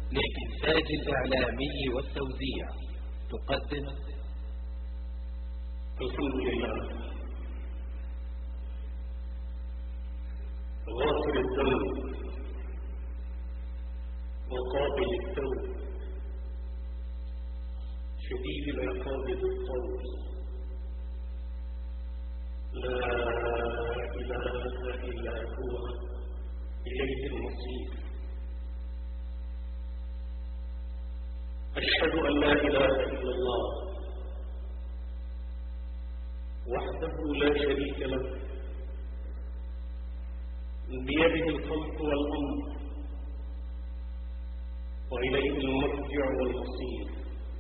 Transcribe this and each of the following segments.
للإنتاج الإعلامي والتوزيع تقدم الحمد لله غافر الذنب وقابل التوب شديد العقاب ذو الطول لا إله إلا هو إليه المصير. أشهد أن لا إله إلا الله وحده لا شريك له بيده الخلق والأمر وإليه المرجع والمصير.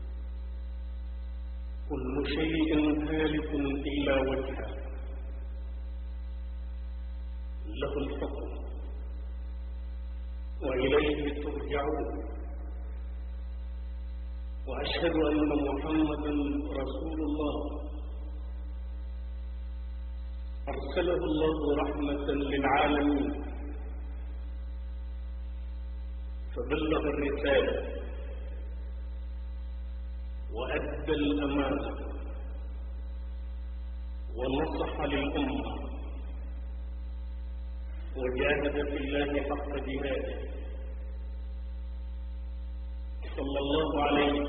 كل شيء هالك إلا وجهه له الحكم وإليه ترجعون. وأشهد أن محمدا رسول الله أرسله الله رحمة للعالمين فبلغ الرسالة وأدى الأمانة ونصح للأمة وجاهد في الله حق جهاده صلى الله عليه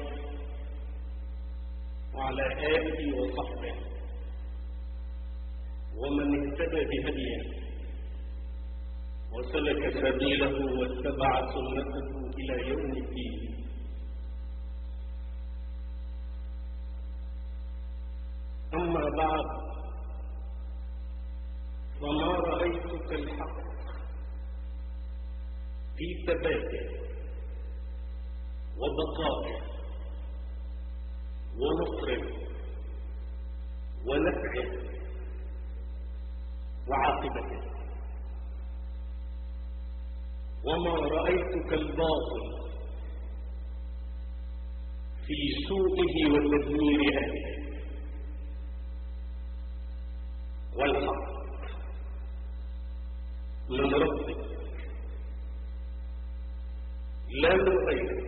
وعلى آله وصحبه ومن اهتدى بهديه وسلك سبيله واتبع سنته إلى يوم الدين. أما بعد فما رأيتك الحق في ثباته وبقائه ونصره ونفعه وعاقبته، وما رأيتك الباطل في سوءه وتدمير أهله، والحق من ربك لا من غيرك،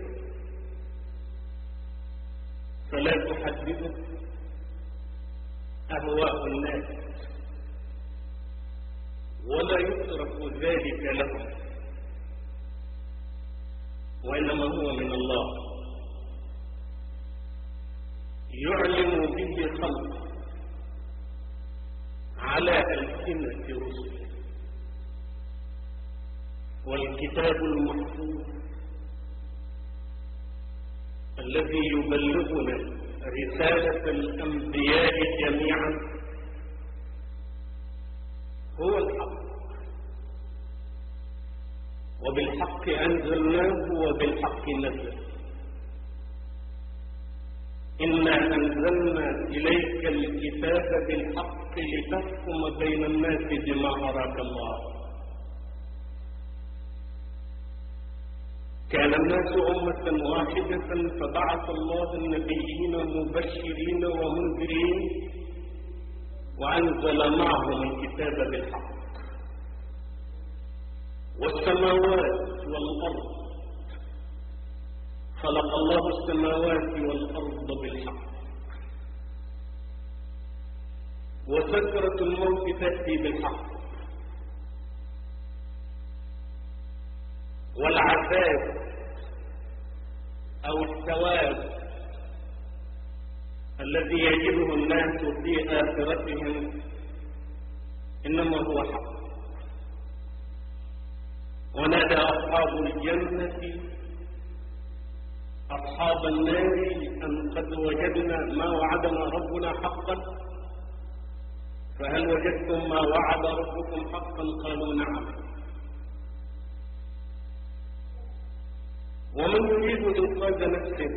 فلا تحدثك أهواء الناس ولا يترك ذلك لهم، وإنما هو من الله يعلم به خلقه على ألسنة رسله. والكتاب المحفوظ الذي يبلغنا رسالة الأنبياء جميعا هو الحق، وبالحق أنزلناه وبالحق نزل. إنا أنزلنا إليك الكتاب بالحق لتحكم بين الناس بما أراك الله. كان الناس أمة واحدة فبعث الله النبيين مبشرين ومنذرين وأنزل معهم الكتاب بالحق. والسماوات والأرض خلق الله السماوات والأرض بالحق. وسكرة الموت تأتي بالحق. والعذاب أو الثواب الذي يجده الناس في آخرتهم إنما هو حق. ونادى أصحاب الجنة أصحاب النار أن قد وجدنا ما وعدنا ربنا حقا فهل وجدتم ما وعد ربكم حقا؟ قالوا نعم. ومن يريد إنقاذ نفسه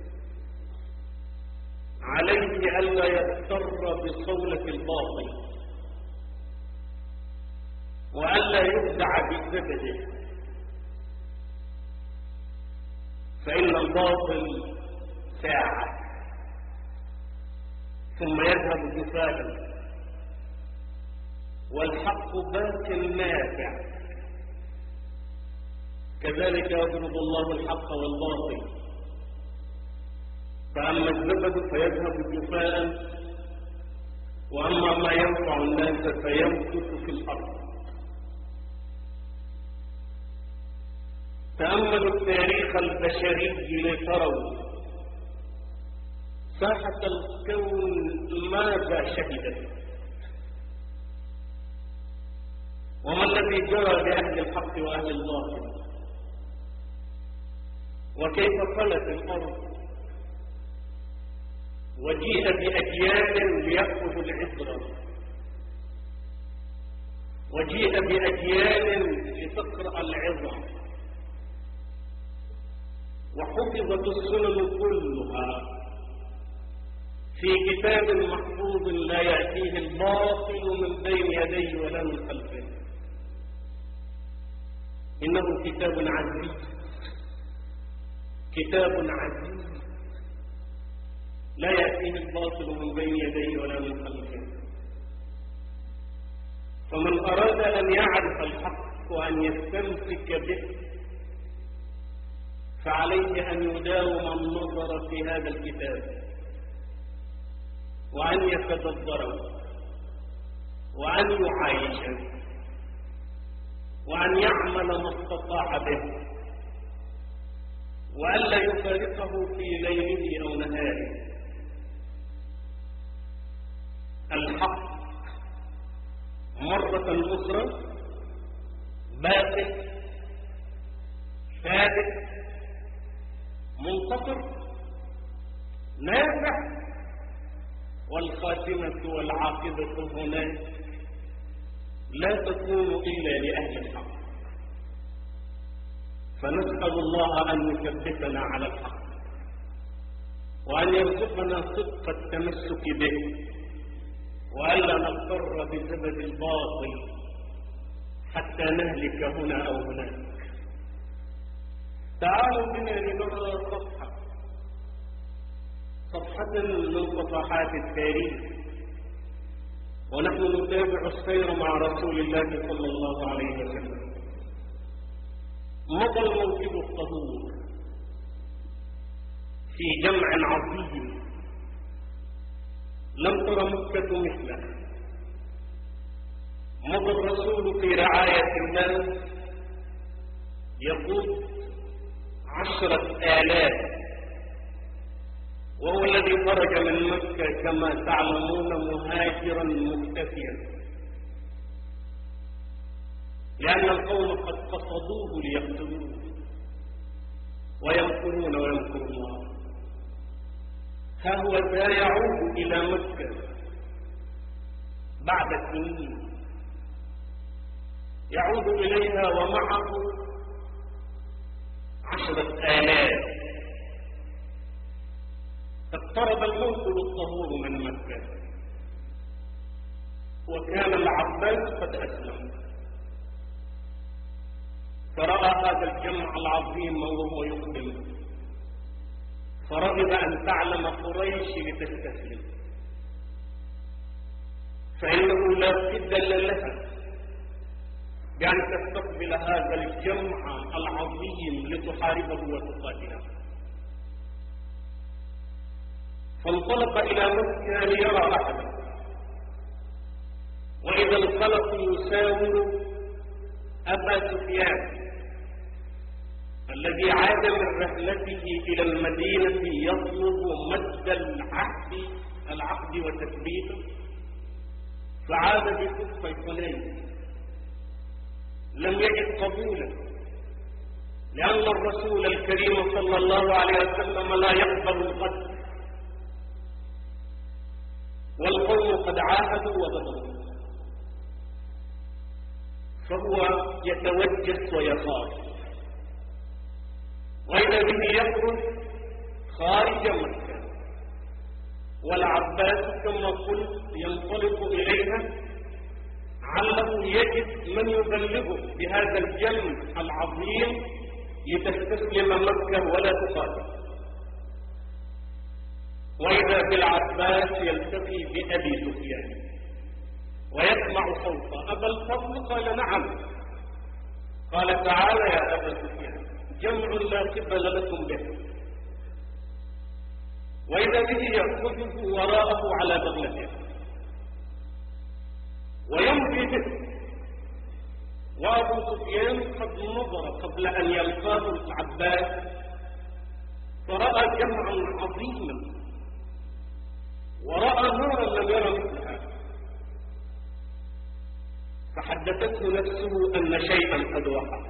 عليه ألا يغتر بصولة الباطل وألا يخدع بزبده، فإن الباطل ساعة ثم يذهب جفاء، والحق باق نافع كذلك يضرب الله الحق والباطل، فأما الزبد فيذهب جفاء، وأما ما ينفع الناس فيمكث في الأرض. تأملوا التاريخ البشري لتروا ساحة الكون ماذا شهدت، وما الذي جرى لأهل الحق وأهل الباطل، وكيف خلت الأرض وجيء بأجيال ليأخذوا العبرة، وجيء بأجيال لتقرأ العظة، وحفظت السنن كلها في كتاب محفوظ لا يأتيه الباطل من بين يديه ولا من خلفه. إنه كتاب عزيز، كتاب عزيز لا يأتيه الباطل من بين يديه ولا من خلفه. فمن أراد أن يعرف الحق وأن يستمسك به فعليه أن يداوم النظر في هذا الكتاب، وأن يتدبره، وأن يعايشه، وأن يعمل ما استطاع به، وألا يفارقه في ليله أو نهاره. الحق مرة أخرى باقي ثابت منتصر نافع، والخاتمة والعاقبة هناك لا تكون إلا لأهل الحق. فنسأل الله أن يثبتنا على الحق، وأن يرزقنا صدق التمسك به، وألا نغتر بزبد الباطل حتى نهلك هنا أو هناك. تعالوا بنا لنرى صفحة من صفحات التاريخ، ونحن نتابع السير مع رسول الله صلى الله عليه وسلم. مضى الموكب الطهور في جمع عظيم لم تر مكة مثله. مضى الرسول في رعاية الله يقود 10,000، وهو الذي خرج من مكة كما تعلمون مهاجرا مختفيا، لأن القوم قد قصدوه ليقتلوه، ويمكرون ويمكر الله. ها هو ذا يعود إلى مكة بعد سنين، يعود إليها ومعه 10,000. اقترب الموكب الطهور من مكة، وكان العباس قد أسلم، فرأى هذا الجمع العظيم وهو يقدم، فرغب أن تعلم قريش لتستسلم، فإنه لا بدل لها بأن تستقبل هذا الجمع العظيم لتحاربه وتقاتله. فانطلق إلى مكة ليرى أحدا، وإذا الخلق يساور أبا سفيان الذي عاد من رحلته إلى المدينة يطلب مد العقد وتثبيته، فعاد بكف حنين لم يجد قبولا، لأن الرسول الكريم صلى الله عليه وسلم لا يقبل القتل، والقوم قد عاهدوا وبدروا، فهو يتوجس ويخاف، وإذا به يخرج خارج مكة، والعباس كما قلت ينطلق إليها علّه يجد من يبلغه بهذا الجمع العظيم لتستسلم مكة ولا تقاتل. وإذا بالعباس يلتقي بأبي سفيان ويسمع صوته. أبا الفضل قال: نعم. قال: تعال يا أبا سفيان. جمع لا قبل لكم به، وإذا به يأخذه وراءه على بغلته ويمضي به. وأبو سفيان قد نظر قبل أن يلقاه العباس فرأى جمعا عظيما ورأى نورا لم ير مثلها، فحدثته نفسه أن شيئا قد وقع.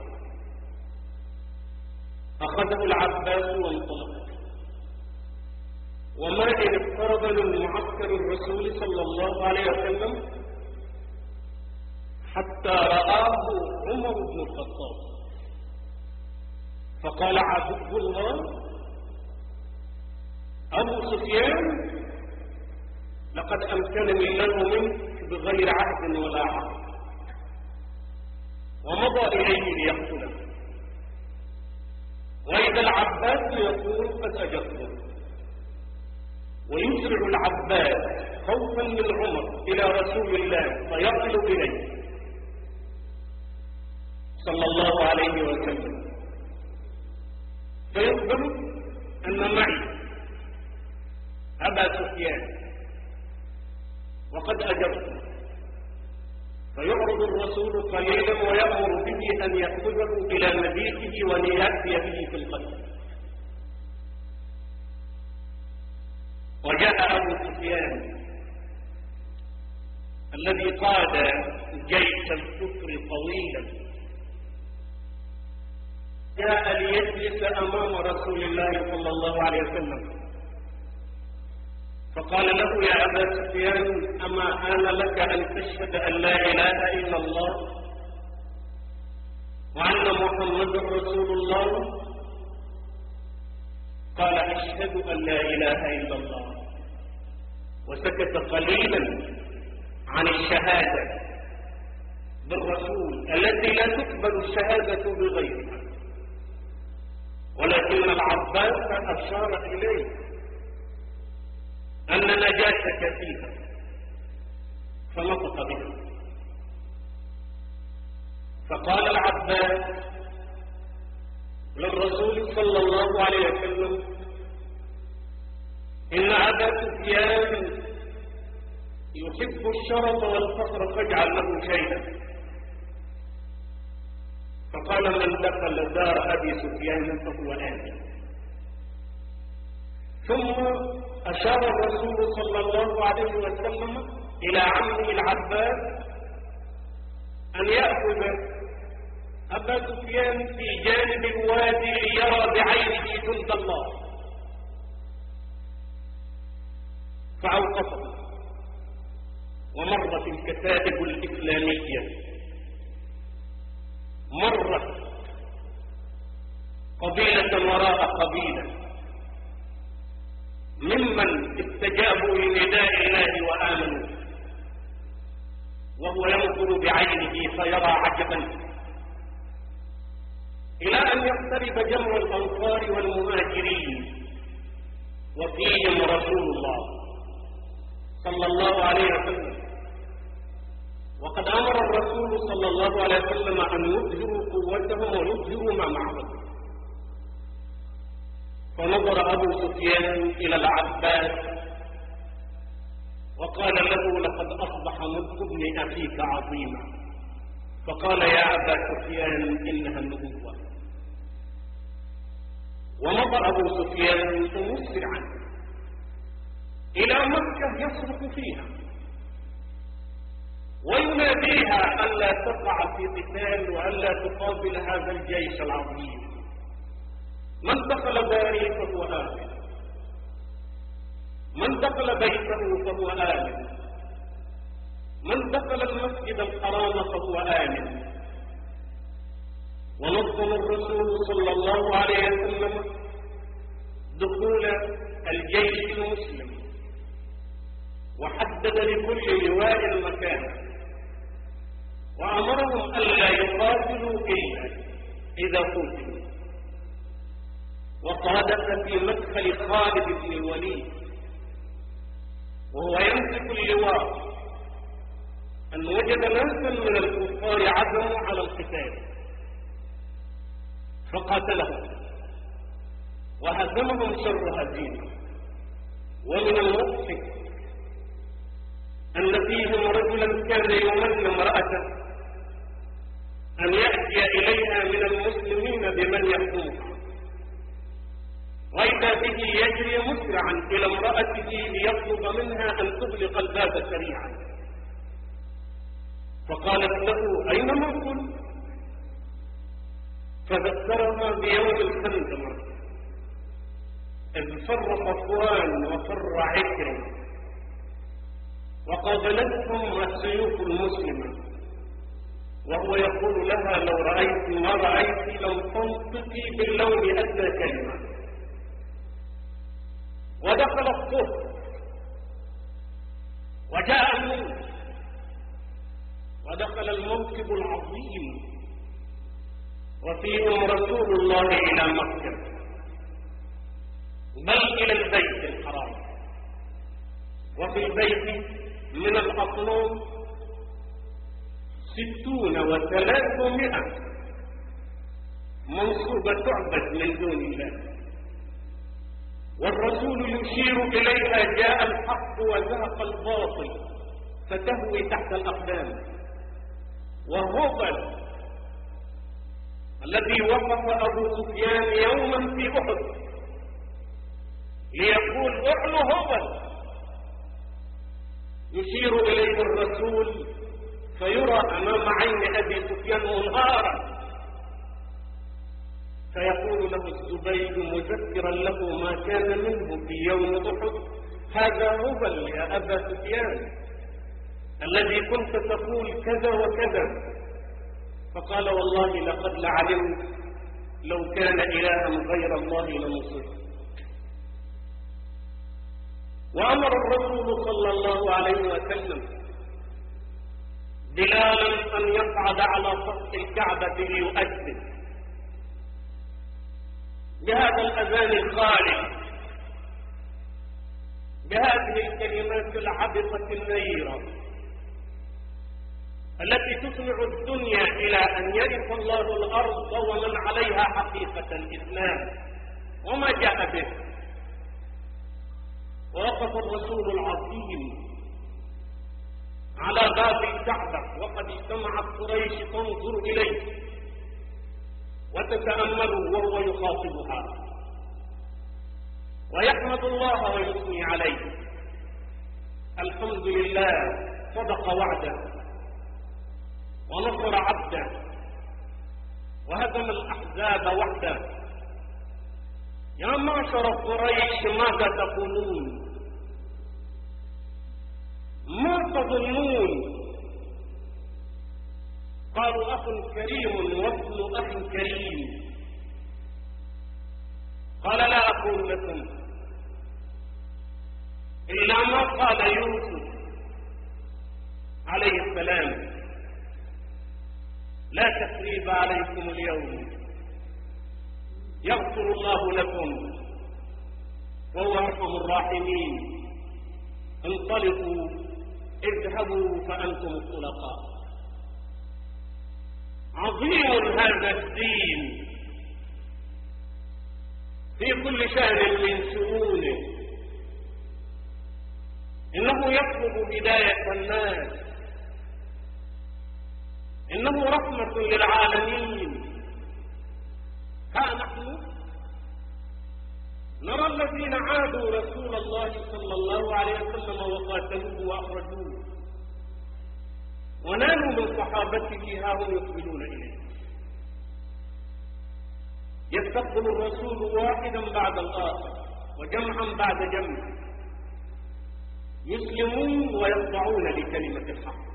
أخذه العباس وانطلق، وما إن اقترب من معسكر الرسول صلى الله عليه وسلم حتى رآه عمر بن الخطاب، فقال: عدو الله أبو سفيان لقد أمكنني الله منك بغير عهد ولا عهد، ومضى إليه ليقتله. وإذا العباس يقول قد أجبته، ويسرع العباس خوفا من عمر إلى رسول الله فيقلب إليه صلى الله عليه وسلم فيخبر أن معي أبا سفيان وقد أجبته، فيعرض الرسول قليلا ويأمر به أن يأخذه إلى مبيته وليأتي به في القتل. وجاء أبو سفيان الذي قاد جيش الكفر طويلا، جاء ليجلس أمام رسول الله صلى الله عليه وسلم، فقال له: يا أبا سفيان أما آن لك أن تشهد أن لا إله إلا الله وأن محمد رسول الله؟ قال: أشهد أن لا إله إلا الله، وسكت قليلا عن الشهادة بالرسول التي لا تقبل الشهادة بغيرها، ولكن العباس أشار إليه أن نجاتك فيها فنطق بها. فقال العباس للرسول صلى الله عليه وسلم: إن أبا سفيان يحب الشرف والفخر فاجعل له شيئا. فقال: من دخل دار أبي سفيان فهو آمن. ثم أشار الرسول صلى الله عليه وسلم إلى عمه العباس أن يأخذ أبا سفيان في جانب الوادي ليرى بعينه جند الله، فأوقفه. ومرت الكتائب الإسلامية، مرت قبيلة وراء قبيلة ممن استجابوا لنداء الله وآمنوا، وهو ينظر بعينه فيرى عجبا، إلى أن يقترب جمع الأنصار والمهاجرين وفيهم رسول الله صلى الله عليه وسلم. وقد أمر الرسول صلى الله عليه وسلم أن يظهروا قوتهم ويظهروا ما معهم. فنظر أبو سفيان إلى العباس وقال له: لقد أصبح ملك ابن أخيك عظيما. فقال: يا أبا سفيان إنها النبوة. ومضى أبو سفيان مسرعا إلى مكة يصرخ فيها ويناديها ألا تقع في قتال وألا تقابل هذا الجيش العظيم. من دخل داري فهو آمن، من دخل بيته فهو آمن، من دخل المسجد الحرام فهو آمن. ونظم الرسول صلى الله عليه وسلم دخول الجيش المسلم، وحدد لكل لواء مكانه، وأمرهم ألا يقاتلوا إلا إذا قتلوا. وقادت في مدخل خالد بن الوليد وهو يمسك اللواء أن وجد ناسا من الكفار عزموا على القتال، فقاتلهم وهزمهم شر هزيمة. ومن المضحك أن فيهم رجلا كان يمن امرأته أن يأتي إليها من المسلمين بمن يحكمها، وإذا به يجري مسرعا إلى امرأته ليطلب منها أن تغلق الباب سريعا، فقالت له: أين ما كنت؟ فذكرها بيوم الخندق إذ فر صفوان وفر عكرمة وقابلتهم السيوف المسلمة، وهو يقول لها: لو رأيت ما رأيت لم تنطقي باللون أدنى كلمة. ودخل الصف وجاء الموت ودخل الموكب العظيم وفيهم رسول الله إلى مكة، بل إلى البيت الحرام. وفي البيت من الأصنام 300 منصوبة تعبد من دون الله، والرسول يشير إليها: جاء الحق وزهق الباطل فتهوي تحت الأقدام. وهبل الذي وقف أبو سفيان يوما في أحد ليقول: اعلو هبل، يشير إليه الرسول فيرى أمام عين أبي سفيان منهارا، فيقول له الزبيد مذكرا له ما كان منه في يوم أحد: هذا هبل يا أبا سفيان الذي كنت تقول كذا وكذا. فقال: والله لقد لعلمت لو كان إلها غير الله لنصره. وأمر الرسول صلى الله عليه وسلم بلالا أن يقعد على سطح الكعبة ليؤذن بهذا الأذان الخالد، بهذه الكلمات العبقة النيرة التي تسمع الدنيا إلى أن يرث الله الأرض ومن عليها حقيقة الإسلام وما جاء به. ووقف الرسول العظيم على باب الكعبة وقد اجتمعت قريش تنظر إليه وتتأمله وهو يخاطبها ويحمد الله ويثني عليه: الحمد لله صدق وعده ونصر عبده وهزم الأحزاب وحده. يا معشر قريش ماذا تقولون؟ ما تظنون؟ قالوا: أخ كريم وابن أخ كريم. قال: لا أقول لكم إلا ما قال يوسف عليه السلام: لا تثريب عليكم اليوم يغفر الله لكم وهو أرحم الراحمين، انطلقوا اذهبوا فأنتم الطلقاء. عظيم هذا الدين في كل شأن من شؤونه، إنه يطلب هداية الناس، إنه رحمة للعالمين. ها نحن نرى الذين عادوا رسول الله صلى الله عليه وسلم وقاتلوه وأخرجوه، ونالوا من صحابته ها هم يقبلون إليه. يستقبل الرسول واحدا بعد الآخر وجمعا بعد جمع، يسلمون ويخضعون لكلمة الحق.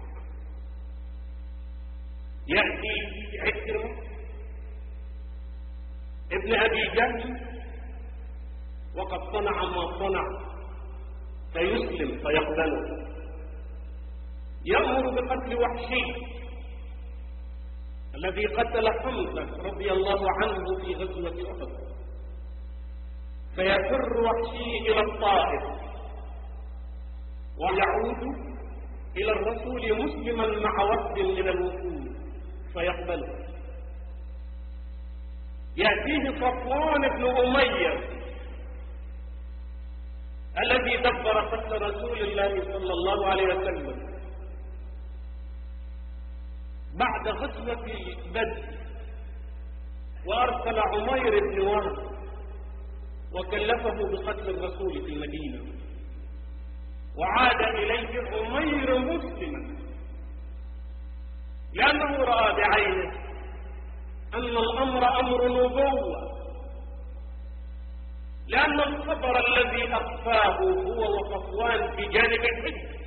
يأتي عكرمة ابن أبي جهل وقد صنع ما صنع فيسلم فيقبله، يأمر بقتل وحشي الذي قتل حمزة رضي الله عنه في غزوة أحد، فيفر وحشي إلى الطائف ويعود إلى الرسول مسلما مع وفد من الوفود فيقبله. يأتيه صفوان بن أمية الذي دبر قتل رسول الله صلى الله عليه وسلم بعد غزوة بدر، وأرسل عمير بن وهب وكلفه بقتل الرسول في المدينة، وعاد إليه عمير مسلما لأنه رأى بعينه أن الأمر أمر نبوة، لأن الخبر الذي أخفاه هو وصفوان في جانب الحج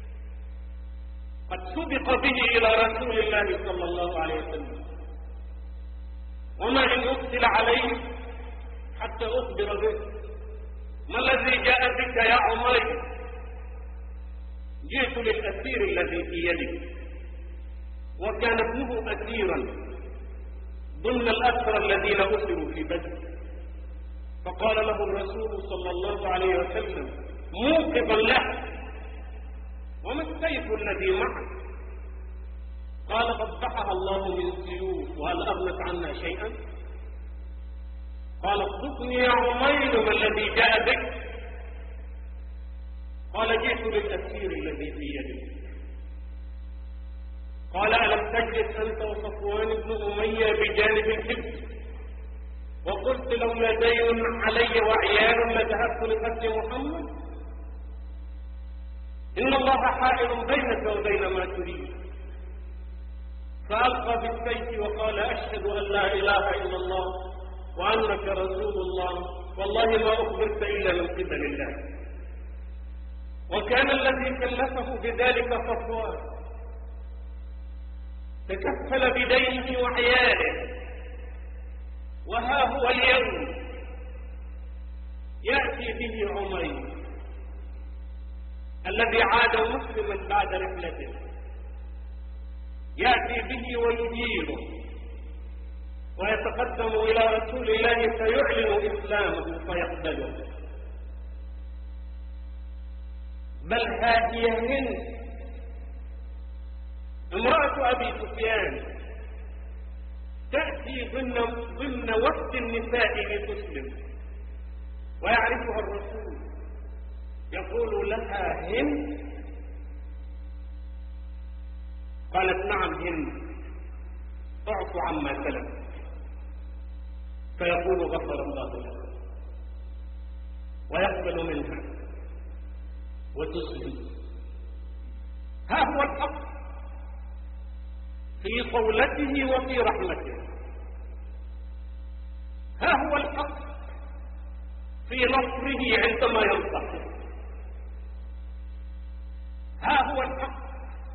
قد سبق به إلى رسول الله صلى الله عليه وسلم، وما إن أرسل عليه حتى أخبر به. ما الذي جاء بك يا عمير؟ جئت للأسير الذي في يدك، وكان ابنه أسيرا ضمن الأسرى الذين أسروا في بدر. فقال له الرسول صلى الله عليه وسلم موقفا له: وما السيف الذي معك؟ قال: قبحها الله من سيوف، وهل أغنت عنا شيئا؟ قال: اصدقني يا عمير، ما الذي جاء بك؟ قال: جئت للأسير الذي في يدك. قال: ألم تجلس أنت وصفوان بن أمية بجانب الحج وقلت لولا دين علي وعيال لذهبت لقتل محمد؟ إن الله حائل بينك وبين ما تريد. فألقى بالسيف وقال: أشهد أن لا إله إلا الله وأنك رسول الله، والله ما أخبرت إلا من قبل الله. وكان الذي كلفه بذلك صفوان، تكفل بدينه وعياله، وها هو اليوم يأتي به عمير الذي عاد مسلما بعد رحلته، يأتي به ويجيره ويتقدم إلى رسول الله فيعلن إسلامه فيقبله. بل ها هي هند امرأة أبي سفيان تأتي ضمن وفد النساء لتسلم، ويعرفها الرسول، يقول لها: هند؟ قالت: نعم هند، اعف عما سلف. فيقول: غفر الله لك، ويقبل منها وتسلم. ها هو الحق في قولته وفي رحمته، ها هو الحق في نصره عندما ينصح، ها هو الحق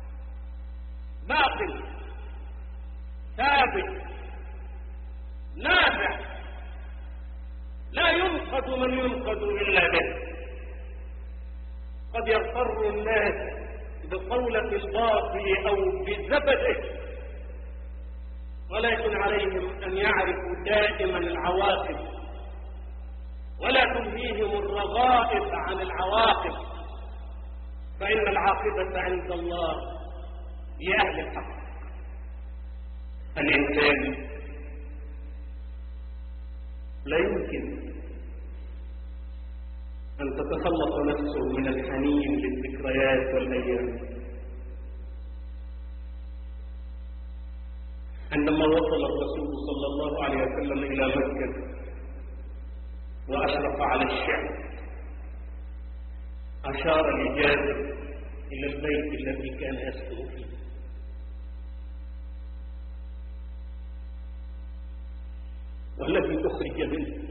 باطل ثابت نافع، لا ينقذ من ينقذ إلا به. قد يغتر الناس بقولة الباطل أو بزبده، ولكن عليهم أن يعرفوا دائما العواقب، ولا تلهيهم الرغائب عن العواقب، فإن العاقبة عند الله لأهل الحق. الإنسان لا يمكن أن تتخلص نفسه من الحنين للذكريات والأيام. عندما وصل الرسول صلى الله عليه وسلم إلى مكة وأشرف على الشعب، أشار لجابر إلى البيت الذي كان يسكن فيه، والذي أخرج منه،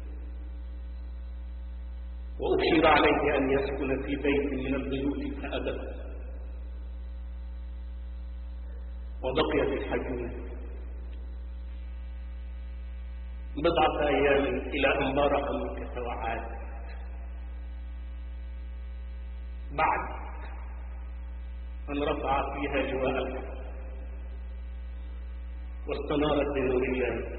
وأشير عليه أن يسكن في بيت من البيوت فأبى، وبقي في الحجون بضعة أيام إلى أن بارك مكة وعاد. بعد أن رفع فيها لواء الحق واستنارت بنور الله.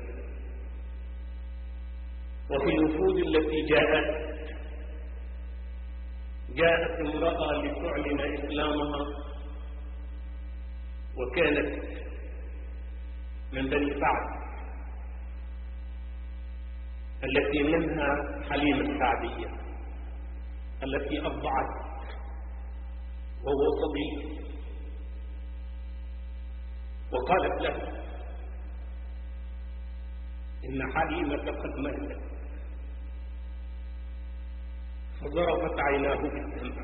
وفي الوفود التي جاءت امرأة لتعلن إسلامها، وكانت من بني سعد، التي منها حليمة السعدية التي أرضعت وهو صغير، وقالت له إن حليمة قد ماتت، فضربت عيناه بالدمع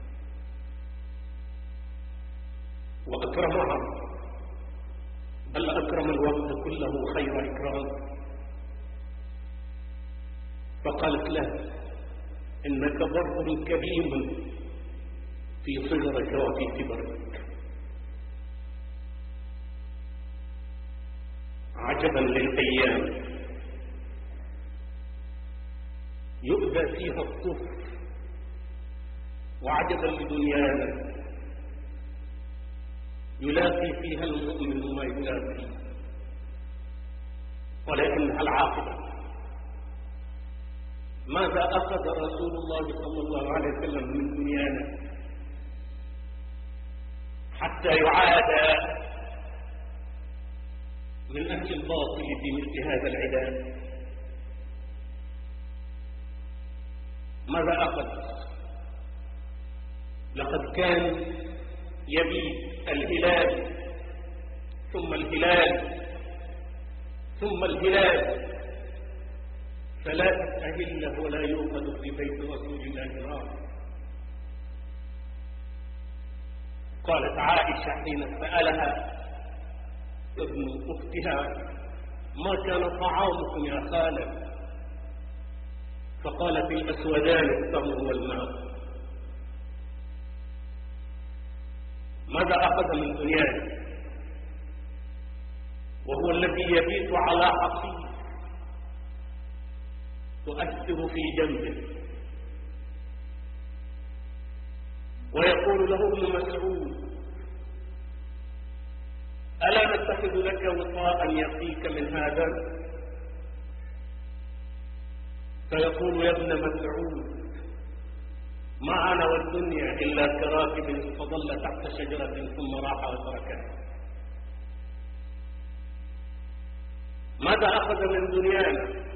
وأكرمها، بل أكرم الوقت كله خير إكرام، فقالت له إنك بر كريم في صغرك وفي كبرك. عجبا للأيام يؤذى فيها الطفل، وعجبا لدنيانا يلاقي فيها المؤمن ما يلاقي، ولكنها العاقبة. ماذا أخذ رسول الله صلى الله عليه وسلم من دنيانا حتى يعاد من أهل الباطل في مثل هذا العداد؟ ماذا أخذ؟ لقد كان يبيت الهلال ثم الهلال ثم الهلال، فلا تستهله ولا يوقد في بيت رسول الله نار. قالت عائشة حين سألها ابن أختها ما كان طعامكم يا خالة؟ فقالت الأسودان التمر والماء. ماذا أخذ من دنياه وهو الذي يبيت على حصير تؤثر في جنبه، ويقول له ابن مسعود ألا نتخذ لك وطاء يقيك من هذا؟ فيقول يا ابن مسعود ما أنا والدنيا إلا كراكب فظل تحت شجرة ثم راح وتركها. ماذا أخذ من دنيانا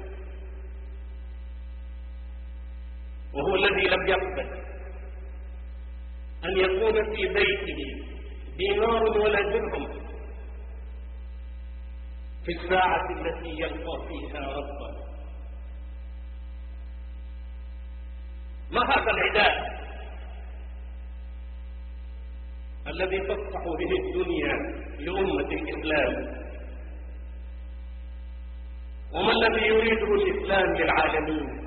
وهو الذي لم يقبل أن يكون في بيته دينار ولا درهم في الساعة التي يلقى فيها ربه؟ ما هذا العداء الذي تفتح به الدنيا لأمة الإسلام؟ وما الذي يريده الإسلام للعالمين؟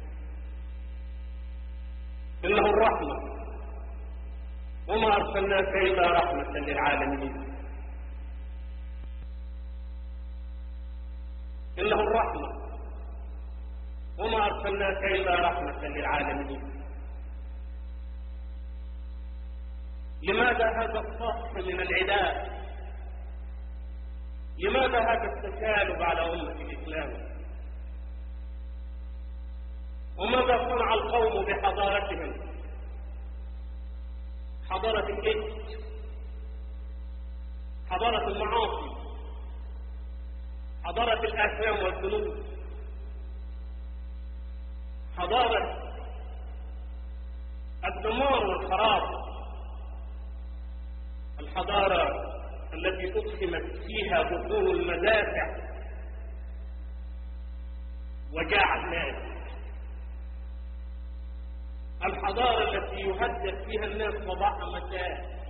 إنه الرحمة، وما أرسلناك إلا رحمة للعالمين. إنه الرحمة، وما أرسلناك إلا رحمة للعالمين. لماذا هذا الصف من العداء؟ لماذا هذا التكالب على أمة الإسلام؟ وماذا صنع القوم بحضارتهم؟ حضارة الإفك، حضارة المعاصي، حضارة الآثام والذنوب، حضارة الدمار والخراب، الحضارة التي أقسمت فيها بطون المدافع وجاع الناس، الحضارة التي يهدد فيها الناس صباح مساء،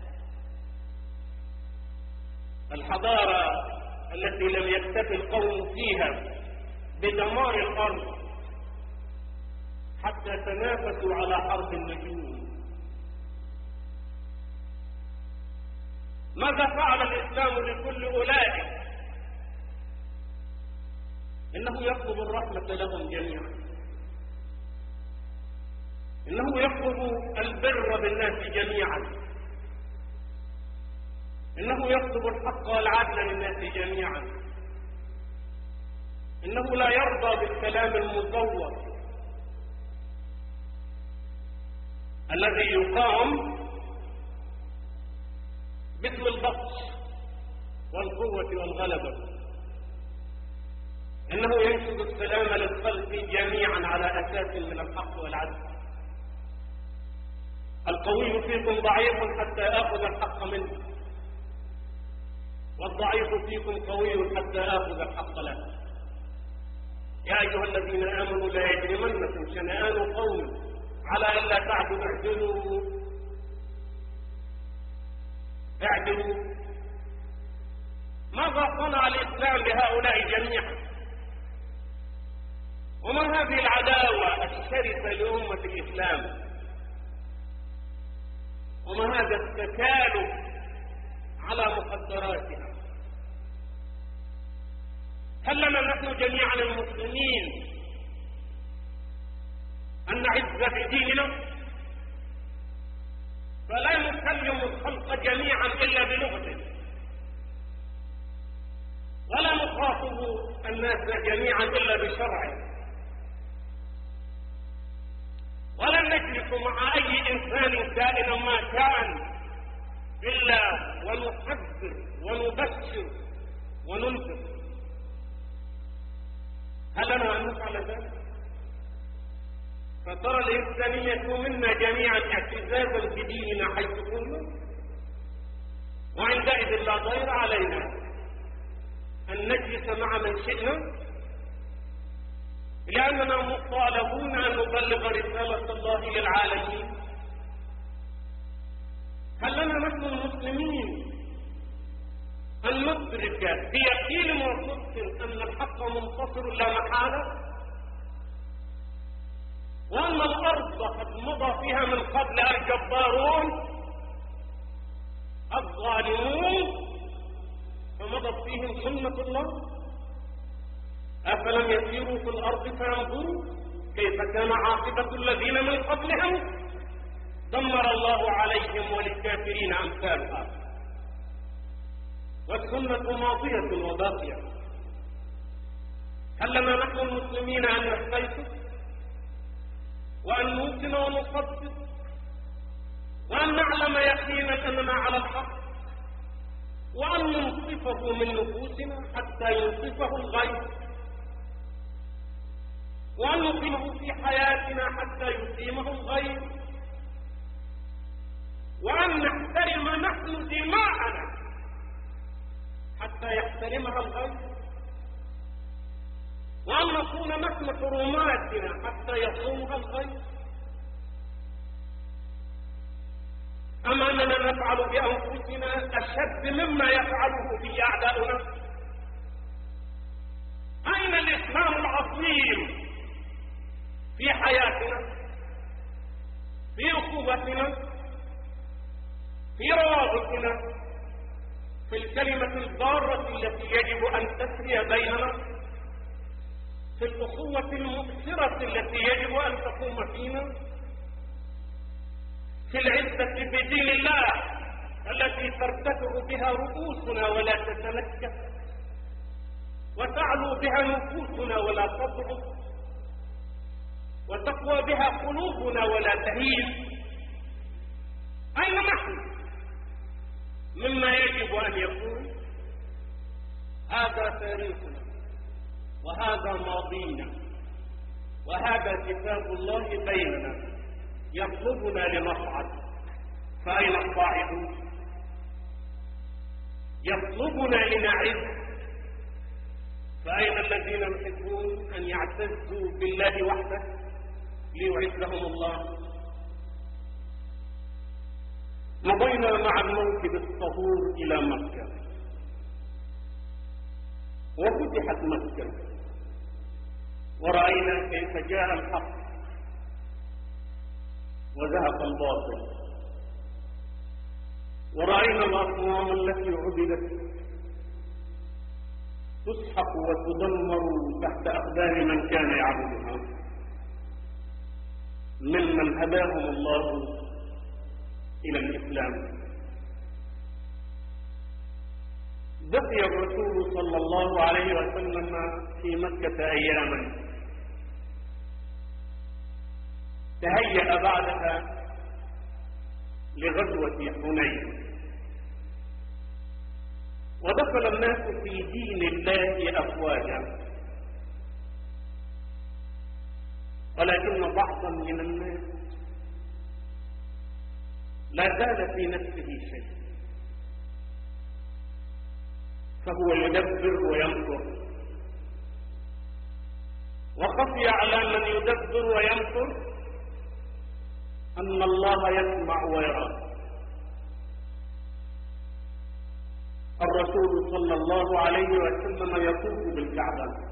الحضارة التي لم يكتفي القوم فيها بدمار الأرض حتى تنافسوا على حرب النجوم. ماذا فعل الإسلام لكل أولئك؟ إنه يطلب الرحمة لهم جميعا، إنه يطلب البر بالناس جميعا، إنه يطلب الحق والعدل للناس جميعا، إنه لا يرضى بالكلام المزور الذي يقام مثل البطش والقوة والغلبة. أنه ينشد السلام للخلق جميعا على أساس من الحق والعدل. القوي فيكم ضعيف حتى آخذ الحق منه، والضعيف فيكم قوي حتى آخذ الحق له. يا أيها الذين آمنوا لا يجرمنكم شنآن قوم على ألا تعدلوا اعدلوا. ماذا صنع الإسلام لهؤلاء جميعا؟ وما هذه العداوة الشرسة لأمة الإسلام؟ وما هذا التكالب على مقدراتها؟ هل لنا نحن جميعا المسلمين أن نعز في ديننا؟ فلا نكلم الخلق جميعا إلا بلغته، ولا نخاطب الناس جميعا إلا بشرعه، ولا نجلس مع أي إنسان كائنا ما كان إلا ونحذر ونبشر وننذر. هل لنا أن نفعل ذلك؟ فترى الإنسانية منا جميعا اعتزازا بديننا حيث كنا، وعندئذ لا ضير علينا أن نجلس مع من شئنا، لأننا مطالبون أن نبلغ رسالة الله للعالمين. هل لنا نحن المسلمين أن ندرك بيقين وصدق أن الحق منتصر لا محالة، وأن الأرض قد مضى فيها من قبل الجبارون الظالمون فمضت فيهم سنة الله؟ أفلم يسيروا في الأرض فينظروا كيف كان عاقبة الذين من قبلهم دمر الله عليهم وللكافرين أمثالها. والسنة ماضية وباقية. هل لنا نحن المسلمين أن نستيقظ وأن نوقن ونصدق وأن نعلم يقينا أننا على الحق، وأن ننصفه من نفوسنا حتى ينصفه الغير، وأن نقيمه في حياتنا حتى يقيمه الغير، وأن نحترم نحن دماءنا حتى يحترمها الغير، وأن نصون نحن حرماتنا حتى يصونها الغير. أما أننا نفعل بأنفسنا أشد مما يفعله به أعداؤنا. أين الإسلام العظيم في حياتنا، في أخوتنا، في روابطنا، في الكلمة الضارة التي يجب أن تسري بيننا، في الأخوة المؤثرة التي يجب أن تقوم فينا، في العزة بدين الله التي ترتفع بها رؤوسنا ولا تتنكس، وتعلو بها نفوسنا ولا تضعف، وتقوى بها قلوبنا ولا تهين. أين نحن مما يجب أن يكون؟ هذا تاريخنا، وهذا ماضينا، وهذا كتاب الله بيننا يطلبنا لنصعد. فأين الصاعدون؟ يطلبنا لنعز. فأين الذين يحبون أن يعتزوا بالله وحده ليعزهم الله؟ مضينا مع الموكب الطهور إلى مكة، وفتحت مكة، ورأينا كيف جاء الحق وذهب الباطل، ورأينا الأصنام التي عبدت تسحق وتدمر تحت أقدام من كان يعبدها ممن هداهم الله إلى الإسلام. بقي الرسول صلى الله عليه وسلم في مكة أياما، تهيأ بعدها لغزوة حنين، ودخل الناس في دين الله أفواجا. ولكن بعضا من الناس لا زال في نفسه شيء، فهو يدبر ويمكر، وخفي على من يدبر ويمكر أن الله يسمع ويرى. الرسول صلى الله عليه وسلم يطوف بالكعبة،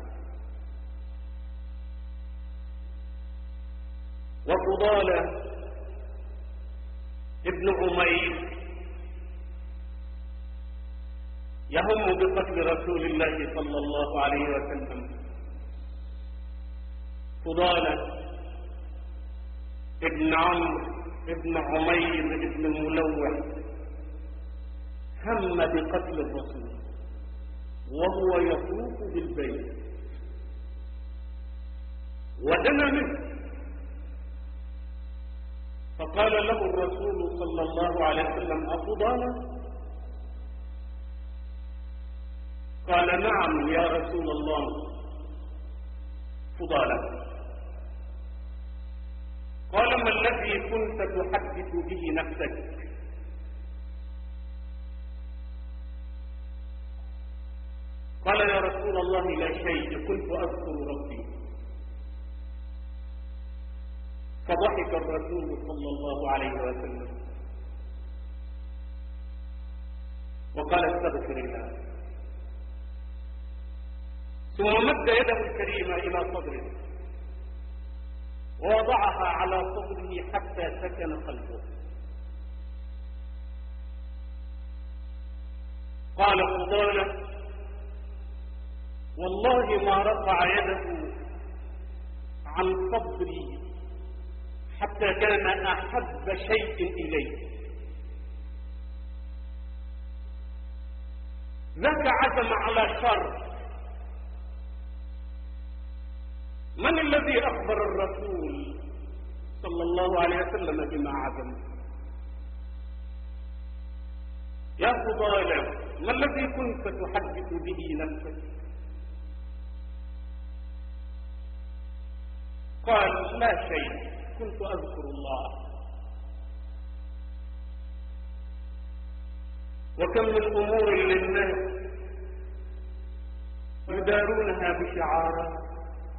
وفضالة ابن عمير يهم بقتل رسول الله صلى الله عليه وسلم. فضالة ابن عمرو ابن عمير ابن ملوح هم بقتل الرسول وهو يطوف بالبيت، ودنا منه، فقال له الرسول صلى الله عليه وسلم: أفضالة؟ قال: نعم يا رسول الله، فضالة. قال: ما الذي كنت تحدث به نفسك؟ قال: يا رسول الله لا شيء، كنت أذكر ربي. فضحك الرسول صلى الله عليه وسلم وقال: استغفر الله. ثم مد يده الكريمة إلى صدره ووضعها على صدره حتى سكن قلبه. قال فضالة: والله ما رفع يده عن صدري حتى كان أحب شيء إليه. ذاك عزم على شر. من الذي أخبر الرسول صلى الله عليه وسلم بما عزم؟ يا فضالة، ما الذي كنت تحدث به نفسك؟ قال: لا شيء، كنت أذكر الله. وكم من أمور للناس يدارونها بشعارات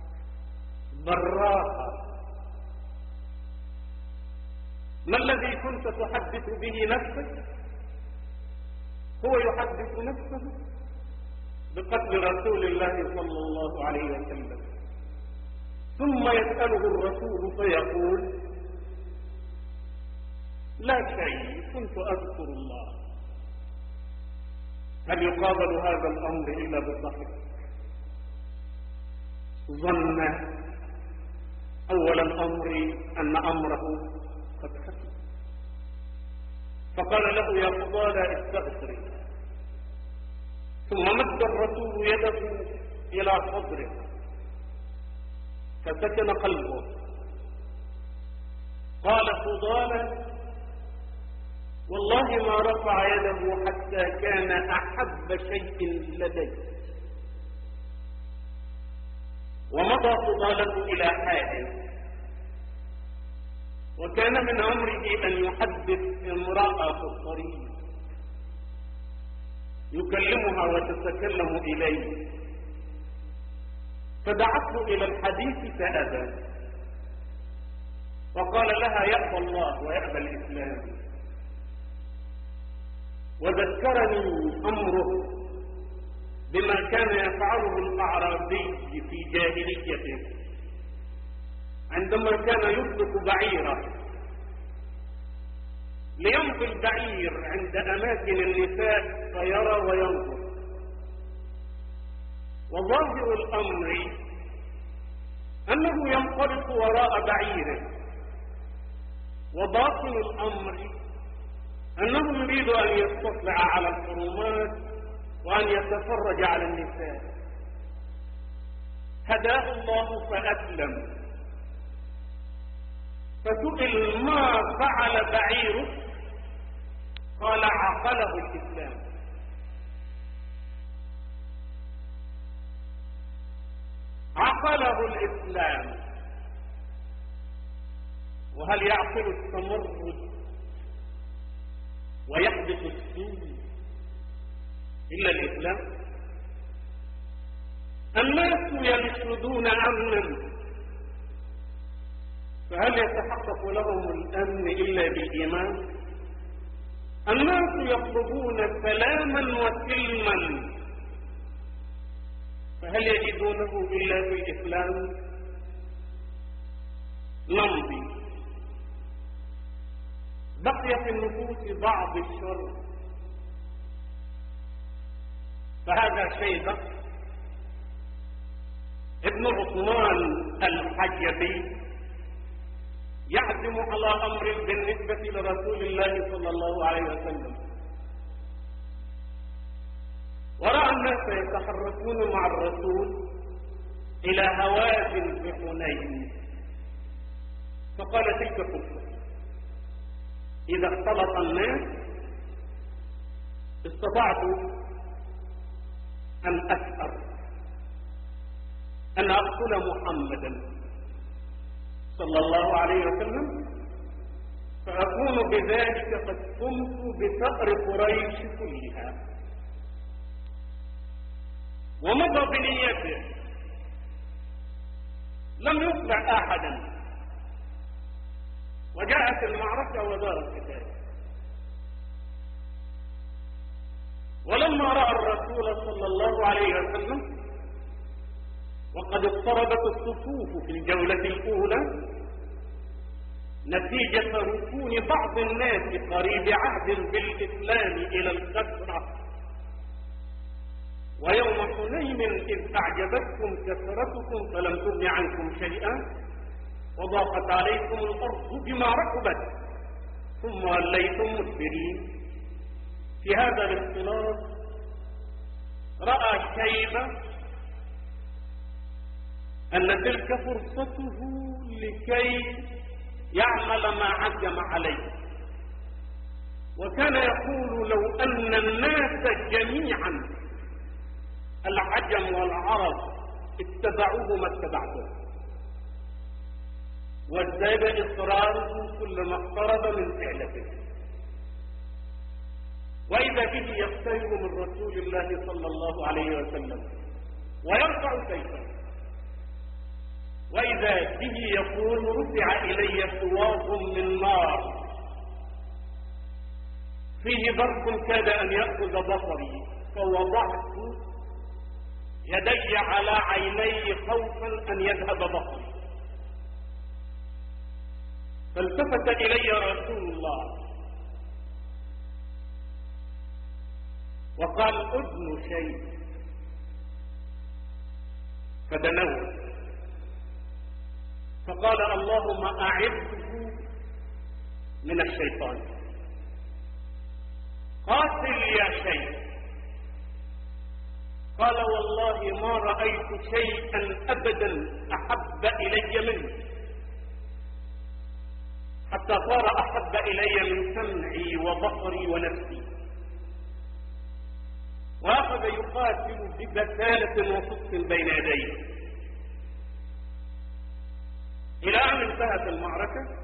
براءة. ما الذي كنت تحدث به نفسك؟ هو يحدث نفسه بقتل رسول الله صلى الله عليه وسلم، ثم يسأله الرسول فيقول: لا شيء، كنت أذكر الله. هل يقابل هذا الأمر إلا بالضحك؟ ظن أول الأمر أن أمره قد خفي، فقال له: يا فضالة استغفر الله. ثم مد الرسول يده إلى صدره فسكن قلبه. قال فضالة: والله ما رفع يده حتى كان أحب شيء لدي. ومضى فضالة إلى حائل، وكان من أمره أن يحدث امرأة في الطريق يكلمها وتتكلم إليه، فدعته إلى الحديث فأبى، وقال لها: يأبى الله ويأبى الإسلام. وذكرني أمره بما كان يفعله الأعرابي في جاهليته عندما كان يطلق بعيره ليمضي البعير عند أماكن النساء فيرى وينظر. وظاهر الأمر أنه ينطلق وراء بعيره، وباطن الأمر أنه يريد أن يستطلع على الحرمات وأن يتفرج على النساء. هداه الله فأسلم، فسئل: ما فعل بعيره؟ قال: عقله الإسلام. عقله الإسلام. وهل يعقل التمرد ويحدث السوء إلا الإسلام؟ الناس ينشدون أمنا، فهل يتحقق لهم الأمن إلا بالإيمان؟ الناس يطلبون سلاما وسلما، فهل يجدونه إلا بالإسلام؟ نمضي. بقي في النفوس بعض الشر، فهذا شيبة ابن عثمان الحجبي يعزم على أمر بالنسبة لرسول الله صلى الله عليه وسلم، ورأى الناس يتحركون مع الرسول إلى هوازن بحنين، فقال تلك فرصة، إذا اختلط الناس استطعت أن أسأر أن أقتل محمدا صلى الله عليه وسلم، فأكون بذلك قد قمت بثأر قريش كلها. ومضى بنيته، لم يطلع أحدا، وجاءت المعركة ودار القتال. ولما رأى الرسول صلى الله عليه وسلم وقد اضطربت الصفوف في الجولة الأولى نتيجة ركون بعض الناس قريب عهد بالإسلام إلى الكثرة، ويوم حنين إذ أعجبتكم كثرتكم فلم تغن عنكم شيئا وضاقت عليكم الأرض بما رحبت ثم وليتم مدبرين. في هذا الاختلاط رأى شيبة أن تلك فرصته لكي يعمل ما عزم عليه، وكان يقول لو أن الناس جميعا العجم والعرب اتبعوه ما اتبعته، وازداد إصراره كلما اقترب من فعلته، وإذا به يقترب من رسول الله صلى الله عليه وسلم ويرفع سيفه، وإذا به يقول رفع إلي سواق من نار فيه برق كاد أن يأخذ بصري، فوضعت يدي على عيني خوفا أن يذهب بصري، فالتفت إلي رسول الله وقال أذن شيء، فدنوت فقال اللهم أعذه من الشيطان. قاتل يا شيء. قال والله ما رأيت شيئا أبدا أحب إلي منه، حتى صار أحب إلي من سمعي وبصري ونفسي. وأخذ يقاتل ببسالة وصدق بين يديه إلى أن انتهت المعركة،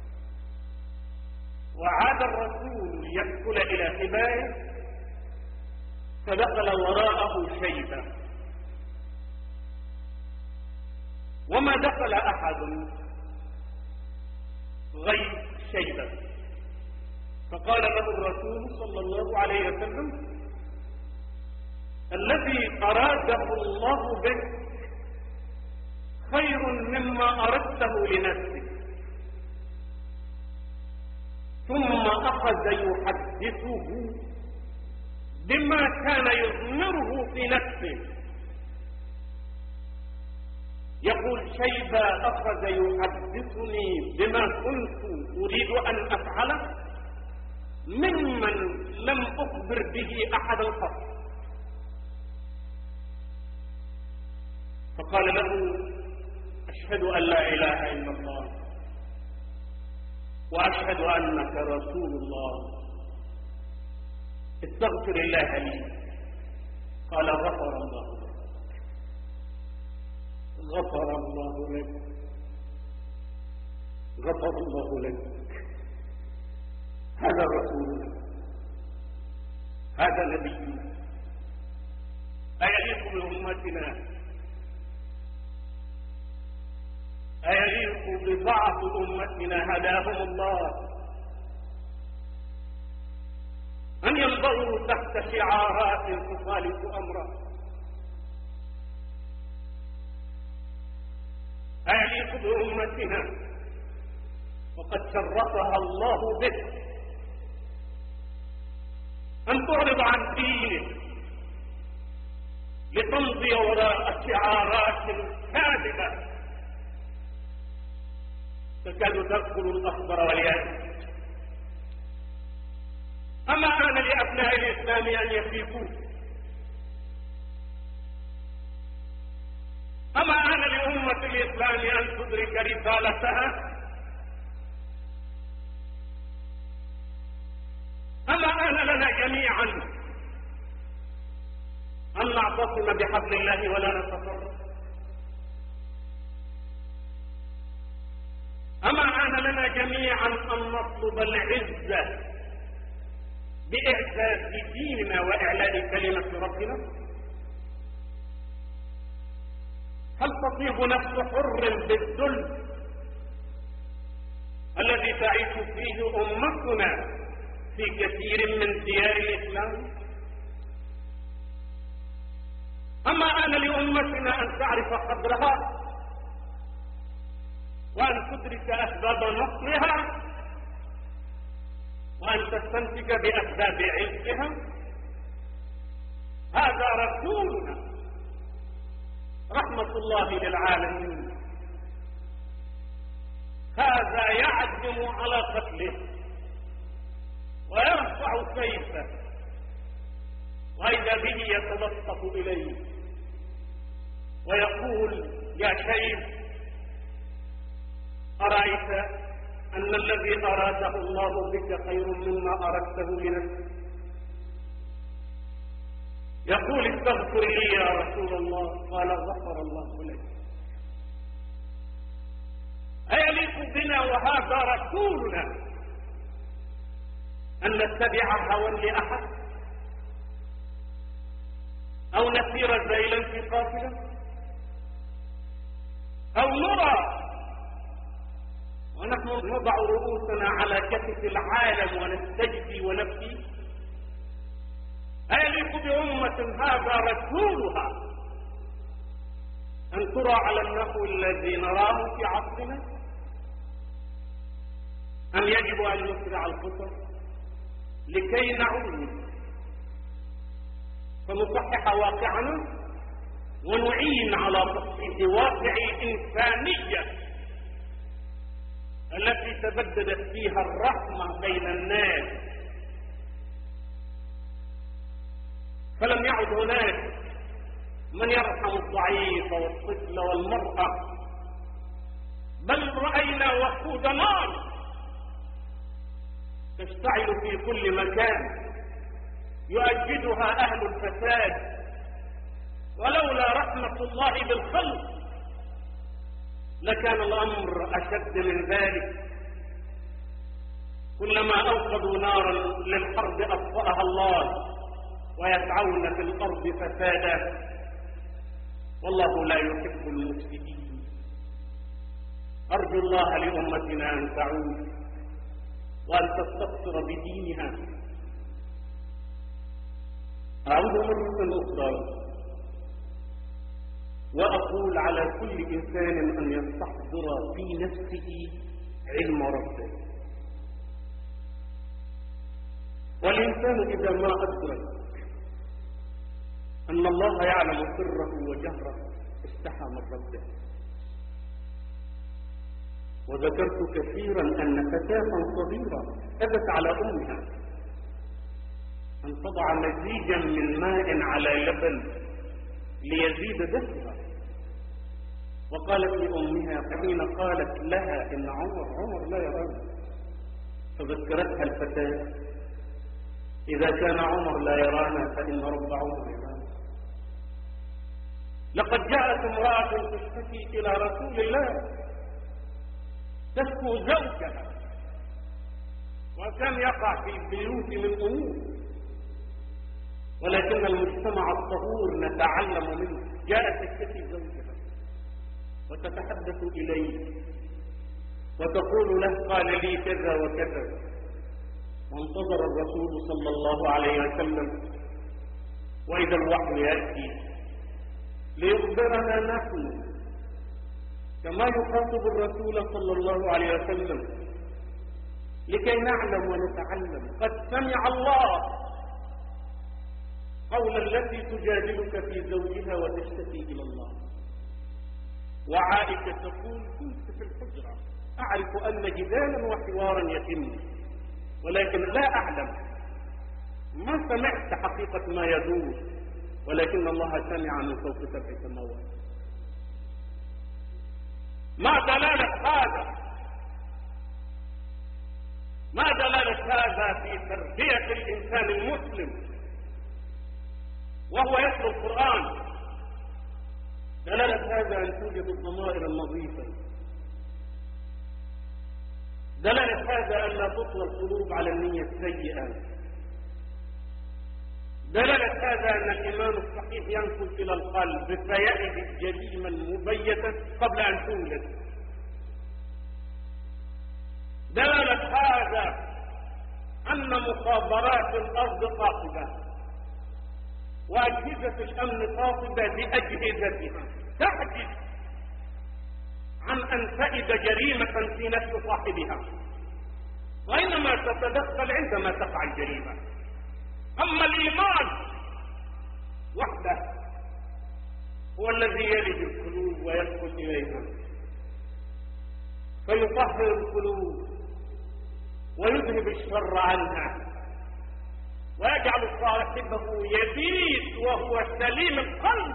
وعاد الرسول ليدخل إلى حبايه، فدخل وراءه شيبة، وما دخل أحد غير شيبة، فقال له الرسول صلى الله عليه وسلم الذي أراده الله بك خير مما أردته لنفسك. ثم أخذ يحدثه بما كان يضمره في نفسه، يقول شيبة أخذ يحدثني بما كنت أريد أن أفعله ممن لم أخبر به أحدا قط. فقال له أشهد أن لا إله إلا الله وأشهد أنك رسول الله، استغفر الله لي. قال غفر الله لك، غفر الله لك. غفر الله لك. هذا رسول، هذا نبي. أيليق بأمتنا، أيليق بضعف أمتنا هداهم الله أن ينظروا تحت شعارات تخالف أمره؟ أيليق بأمتنا وقد شرفها الله به أن تعرض عن دينه لتمضي وراء شعارات كاذبة تكاد تدخل الأخبر واليأس؟ أما آن لأبناء الإسلام أن يفيقوا، أما آن لأمة الإسلام أن تدرك رسالتها، أما آن لنا جميعا أن نعتصم بحبل الله ولا نتفرق، أما آن لنا جميعا أن نطلب العزة بإعزاز ديننا وإعلاء كلمة ربنا؟ هل تطيب نفس حر بالذل الذي تعيش فيه أمتنا في كثير من ديار الإسلام؟ أما آن لأمتنا أن تعرف قدرها وأن تدرك أسباب نصرها وأن تستمسك بأسباب عزها؟ هذا رسولنا رحمة الله للعالمين، هذا يعزم على قتله ويرفع سيفه وإذا به يتلطف إليه ويقول: يا شيخ، أرأيت أن الذي أراده الله بك خير مما أردته لنفسك؟ يقول: استغفر لي يا رسول الله. قال: غفر الله لك. أيليق بنا وهذا رسولنا أن نتبع هوى لأحد أو نسير زيلا في قافلة أو نرى ونحن نضع رؤوسنا على كتف العالم ونستجدي ونبكي؟ أيليق بأمة هذا رسولها أن ترى على النحو الذي نراه في عصرنا؟ أم يجب أن نسرع الخطر لكي نعود فنصحح واقعنا ونعين على تصحيح واقع الإنسانية التي تبددت فيها الرحمة بين الناس، فلم يعد هناك من يرحم الضعيف والطفل والمرأة، بل رأينا وقود نار تشتعل في كل مكان يؤججها أهل الفساد، ولولا رحمة الله بالخلق لكان الأمر أشد من ذلك. كلما أوقدوا نارا للحرب أطفأها الله ويسعون في الأرض فسادا، والله لا يحب المفسدين. أرجو الله لأمتنا أن تعود وأن تستبصر بدينها. أعود مرة أخرى وأقول على كل إنسان أن يستحضر في نفسه علم ربه، والإنسان إذا ما أدرك أن الله يعلم سره وجهره استحى من ربه. وذكرت كثيرا أن فتاة صغيرة أبت على أمها أن تضع مزيجا من ماء على لبن ليزيد دفئها، وقالت لأمها حين قالت لها إن عمر لا يرانا، فذكرتها الفتاة: إذا كان عمر لا يرانا فإن رب عمر يرانا. لقد جاءت امرأة تشتكي إلى رسول الله تشكو زوجها، وكان يقع في البيوت من أمور، ولكن المجتمع الطهور نتعلم منه. جاءت تشتكي زوجها وتتحدث إليه وتقول له قال لي كذا وكذا، وانتظر الرسول صلى الله عليه وسلم، وإذا الوحي يأتي ليخبرنا نحن كما يخاطب الرسول صلى الله عليه وسلم، لكي نعلم ونتعلم. قد سمع الله قول التي تجادلك في زوجها وتشتكي إلى الله. وعائشة تقول كنت في الحجرة أعرف أن جدالا وحوارا يتم، ولكن لا أعلم، ما سمعت حقيقة ما يدور، ولكن الله سمع من فوق 7 سماوات. ما دلالة هذا؟ ما دلالة هذا في تربية الإنسان المسلم وهو يتلو القرآن؟ دلالة هذا أن توجد الضمائر النظيفة، دلالة هذا أن لا تطوى القلوب على النية السيئة، دلالة هذا أن الإيمان الصحيح ينقل إلى القلب فيأتي جريما مبيتا قبل أن تولد. دلالة هذا أن مخابرات الأرض قاصدة وأجهزة الأمن قاصدة بأجهزتها تحجز عن أن تئد جريمة في نفس صاحبها، وإنما تتدخل عندما تقع الجريمة. أما الإيمان وحده هو الذي يلج القلوب ويدخل إليها فيطهر القلوب ويذهب الشر عنها ويجعل صاحبه يبيت وهو سليم القلب.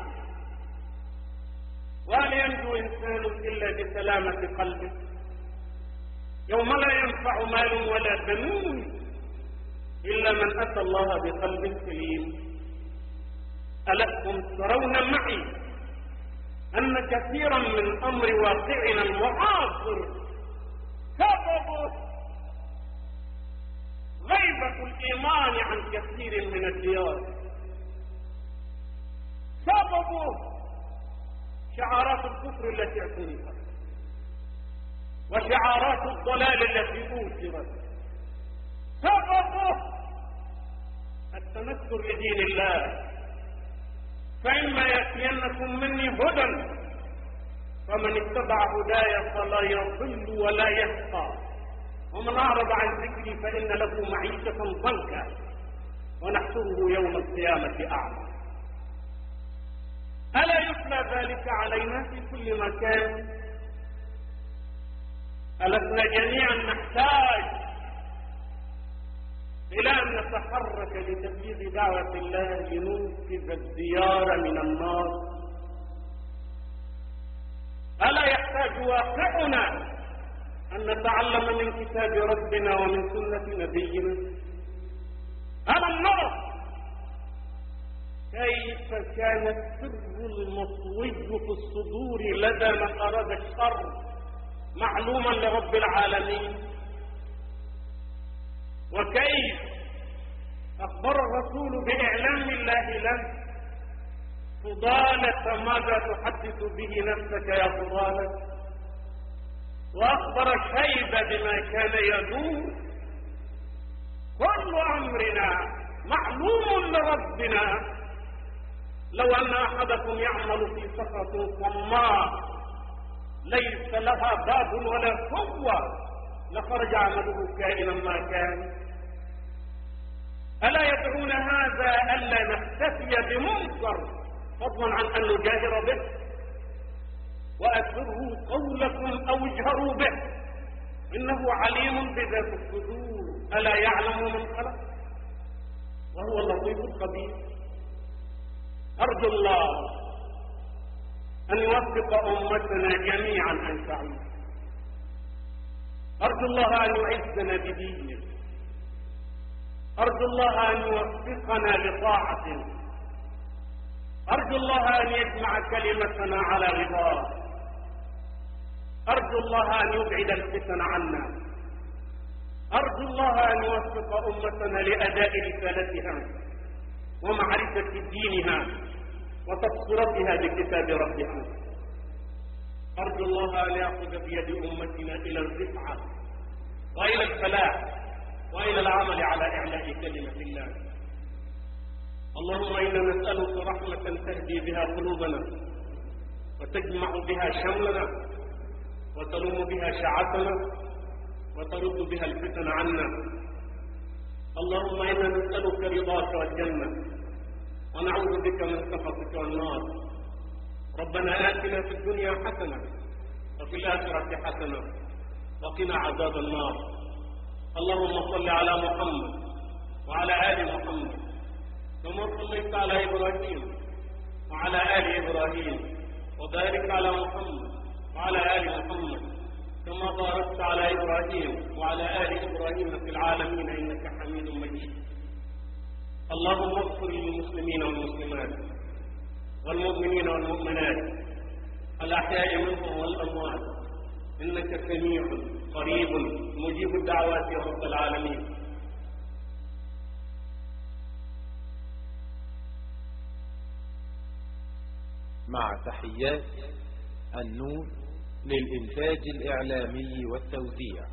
وهل ينجو إنسان إلا بسلامة قلبه؟ يوم لا ينفع مال ولا بنون إلا من أتى الله بقلب سليم. ألستم ترون معي أن كثيرا من أمر واقعنا المعاصر سببه غيبة الإيمان عن كثير من الديار، سببه شعارات الكفر التي اعتنقت وشعارات الضلال التي أوثرت، سببه التنكر لدين الله. فإما يأتينكم مني هدى فمن اتبع هداي فلا يضل ولا يشقى، ومن أعرض عن ذكري فإن له معيشة ضنكا ونحشره يوم القيامة أعمى. ألا يتلى ذلك علينا في كل مكان؟ ألسنا جميعا نحتاج إلى أن نتحرك لتبليغ دعوة الله لننقذ الديار من النار؟ ألا يحتاج واقعنا أن نتعلم من كتاب ربنا ومن سنة نبينا؟ ألم نرى كيف كان السر المطوي في الصدور لدى من أراد الشر معلوما لرب العالمين؟ وكيف أخبر الرسول بإعلام الله له فضالة ماذا تحدث به نفسك يا فضالة، وأخبر شيب بما كان يدور. كل أمرنا معلوم لربنا. لو أن أحدكم يعمل في صخرة صماء ليس لها باب ولا قوة لخرج عمله كائنا ما كان. ألا يدعون هذا ألا نختفي بمنكر فضلا عن أن نجاهر به؟ وأسروا قولكم أو اجهروا به إنه عليم بذات الصدور. ألا يعلم من خلق وهو اللطيف الخبير؟ أرجو الله أن يوفق أمتنا جميعا أن تعيش. أرجو الله أن يعزنا بدينه. أرجو الله أن يوفقنا لطاعته. أرجو الله أن يجمع كلمتنا على رضاه. أرجو الله أن يبعد الفتن عنا، أرجو الله أن يوفق أمتنا لأداء رسالتها ومعرفة دينها وتبصرتها بكتاب ربها. أرجو الله أن يأخذ بيد أمتنا إلى الرفعة وإلى الفلاح وإلى العمل على إعلاء كلمة الله. اللهم إنا نسألك رحمة تهدي بها قلوبنا وتجمع بها شملنا وتلم بها شعثنا وترد بها الفتن عنا. اللهم إنا نسألك رضاك والجنة ونعوذ بك من سخطك والنار. ربنا آتنا في الدنيا حسنة وفي الآخرة حسنة وقنا عذاب النار. اللهم صل على محمد وعلى آل محمد كما صليت على إبراهيم وعلى آل إبراهيم، وبارك على محمد وعلى آل محمد كما باركت على إبراهيم وعلى آل إبراهيم في العالمين إنك حميد مجيد. اللهم اغفر للمسلمين والمسلمات والمؤمنين والمؤمنات الأحياء منهم والأموات إنك سميع قريب مجيب الدعوات يا رب العالمين. مع تحيات النور للإنتاج الإعلامي والتوزيع.